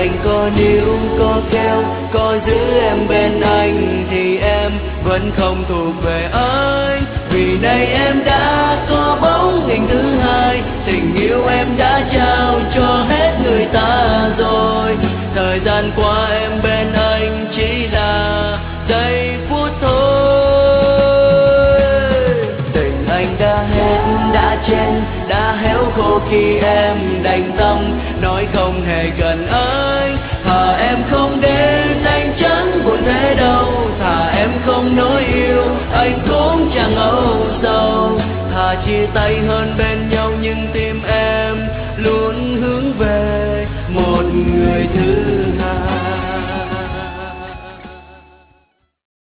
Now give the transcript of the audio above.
anh có níu có kéo, có giữ em bên anh thì em vẫn không thuộc về anh. Vì nay em đã có bóng hình thứ hai, tình yêu em đã trao cho hết người ta rồi. Thời gian qua em bên anh chỉ là giây phút thôi. Tình anh đã hết, đã chết, đã héo khô khi em đành tâm nói không hề gần anh. Thà em không đến anh chẳng buồn thế đâu, thà em không nói yêu anh cũng chẳng âu sầu. Thà chia tay hơn bên